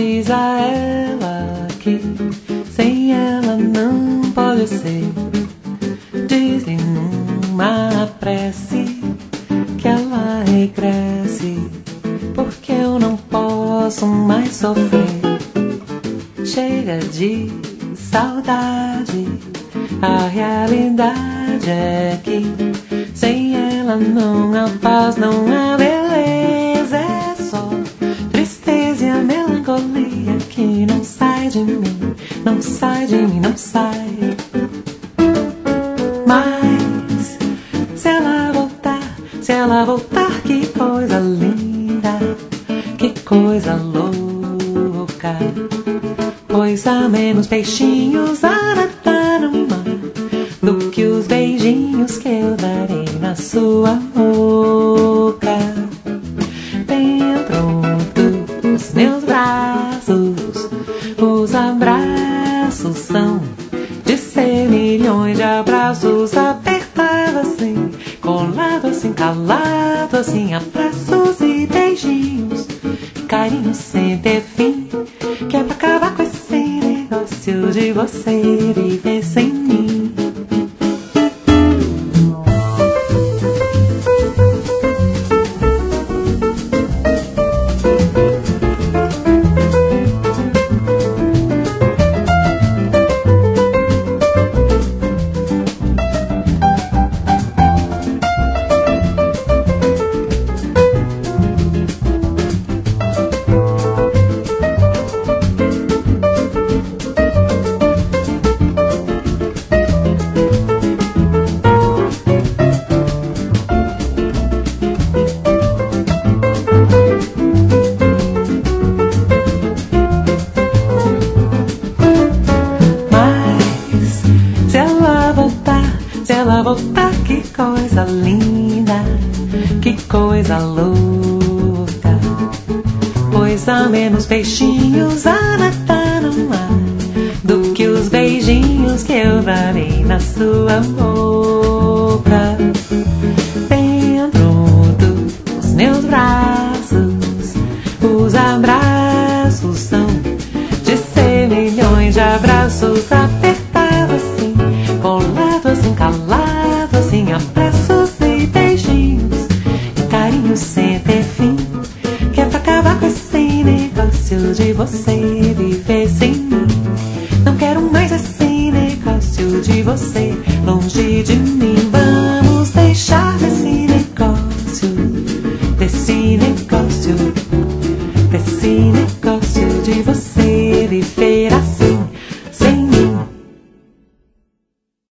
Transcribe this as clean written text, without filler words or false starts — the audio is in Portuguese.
Diz a ela que sem ela não pode ser. Diz-lhe numa prece que ela regresse, porque eu não posso mais sofrer. Chega de saudade, a realidade é que sem ela não há paz, não há beleza. É só tristeza e a melancolia que não sai de mim, não sai de mim, não sai. Mas se ela voltar, que coisa linda, que coisa louca. Pois há menos peixinhos a nadar no mar do que os beijinhos que eu darei na sua boca. Dentro dos meus braços, os abraços são de ser milhões de abraços, apertado assim, colado assim, calado assim, abraços e beijinhos, carinho sem ter fim, que é pra acabar com esse negócio de você viver sem mim. Se ela voltar, que coisa linda, que coisa louca. Pois há menos peixinhos a nadar no mar do que os beijinhos que eu darei na sua boca. Dentro dos meus braços, os abraços são de ser milhões de abraços, apertado assim, colado assim, calado assim, abraços e beijinhos, e carinho sem ter fim, que é pra acabar com esse negócio de você viver sem mim. Não quero mais esse negócio de você longe de mim. Vamos deixar desse negócio de você